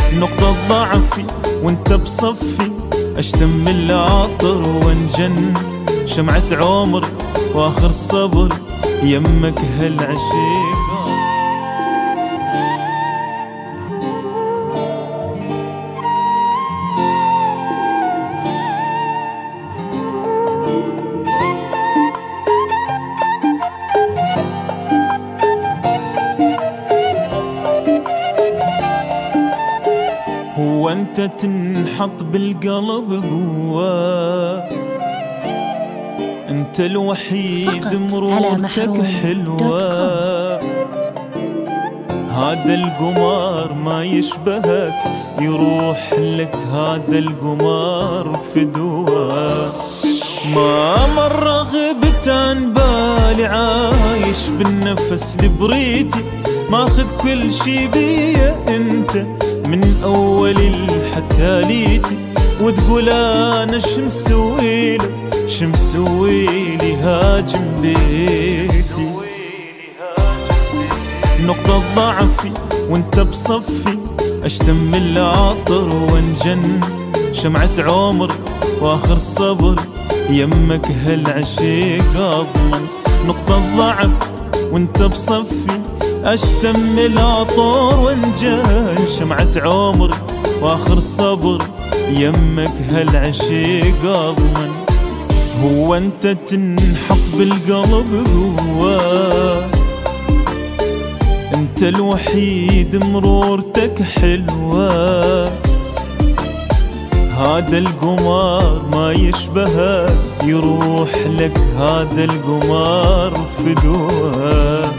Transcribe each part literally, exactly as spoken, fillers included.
نقطة ضعفي وانت بصفي، اشتم العطر وانجن، شمعة عمر واخر صبر يمك هالعشيق. هو انت تنحط بالقلب قوة، انت الوحيد مرورتك حلوة، هذا القمار ما يشبهك يروح لك، هذا القمار فدوة. ما مرة غبت عن بالي، عايش بالنفس لبريتي، ماخذ كل شي بيا انت من اولي لحتى ليتي، وتقول انا شمسويلي شمسويلي هاجم بيتي. نقطة ضعفي وانت بصفي، اشتم العطر وانجن، شمعة عمر واخر صبر يمك هالعشيق اضمن. نقطة ضعف وانت بصفي، اشتم العطر وانجن، شمعة عمر واخر صبر يمك هالعشيق اضمن. هو انت تنحط بالقلب قوة، انت الوحيد مرورتك حلوة، هذا القمار ما يشبهك يروح لك، هذا القمار فدوة.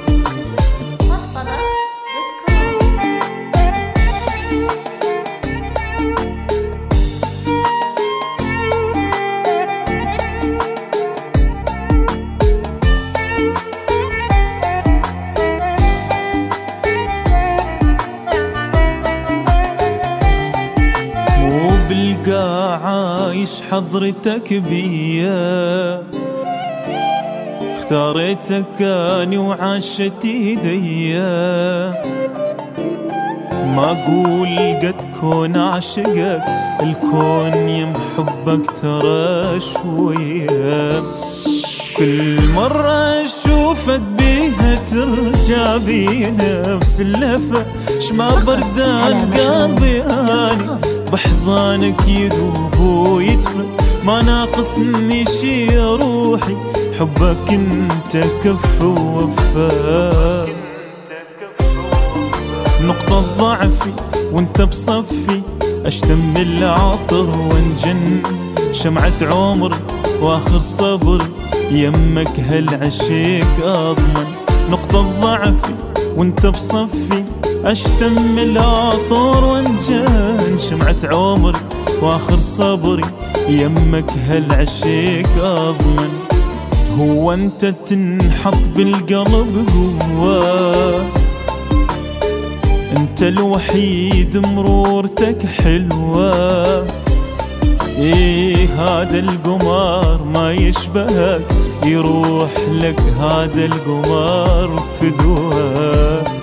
بالقاع عايش حضرتك بيا، اختاريتك اني وعاشت ايديا، ما اقول قد كون اعشقك، الكون يم حبك ترى شوية، كل مرة اشوفك بيها ترجع بي نفس اللفة، شما بردان قلبي اني بحضانك يذوب ويدفى، ما ناقصني شي يا روحي، حبك انت كف ووفا. نقطة ضعفي وانت بصفي، اشتم العطر وانجن، شمعة عمر واخر صبر يمك هالعشيق اضمن. نقطة ضعفي وانت بصفي، اشتم العطر وانجن، شمعة عمر واخر صبري يمك هالعشيق اضمن. هو انت تنحط بالقلب قوة، انت الوحيد مرورتك حلوة، ايه هذا القمار ما يشبهك يروح لك، هذا القمار فدوة.